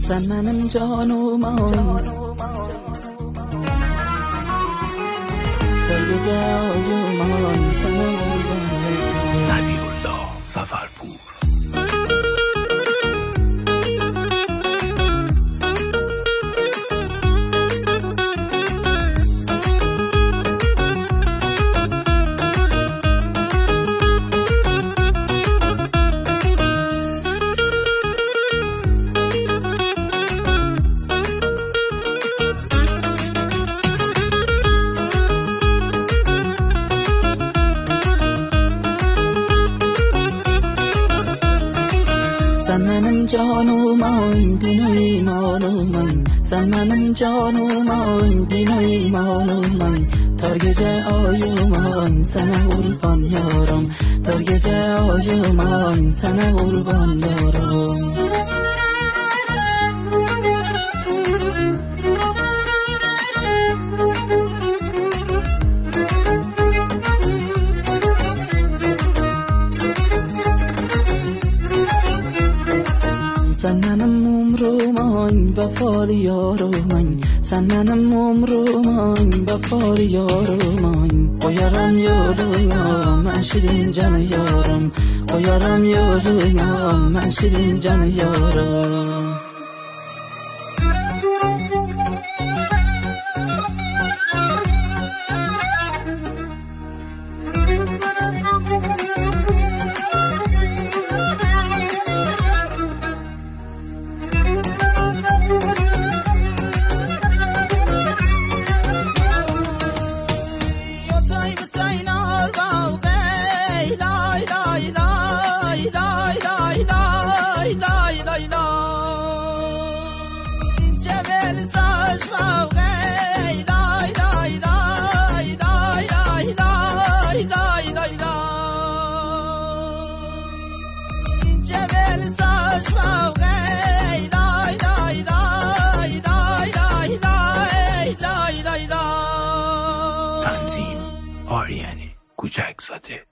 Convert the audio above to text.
زن منم جان و مان تا جای مان سنم نبی الله سفرپور. زن منم جان و مان دین و ایمان و من زن منم جان و مان دین و ایمان و من تا gece ayıman sana kurban yaram تا gece ayıman sana kurban yaram زن منم عمرمان وفار یارمان زن منم عمرمان وفار یارمان قیارم یارم من شیرین جان یارم قیارم یارم من شیرین جان یارم تنظیم آریانی کوچکزاده.